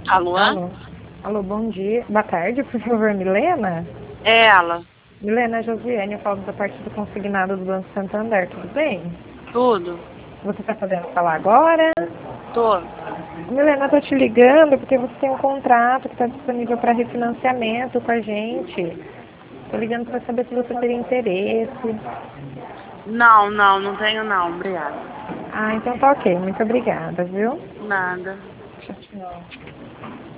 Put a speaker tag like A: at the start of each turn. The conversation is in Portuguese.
A: Alô?
B: Alô? Alô, bom dia. Boa tarde, por favor, Milena?
A: É ela.
B: Milena Josiane, eu falo da parte do consignado do Banco Santander, tudo bem?
A: Tudo?
B: Você está podendo falar agora?
A: Tô.
B: Milena, eu tô te ligando porque você tem um contrato que está disponível para refinanciamento com a gente. Tô ligando para saber se você teria interesse.
A: Não tenho não, obrigada.
B: Ah, então tá ok. Muito obrigada, viu?
A: Nada.
B: Tchau, tchau.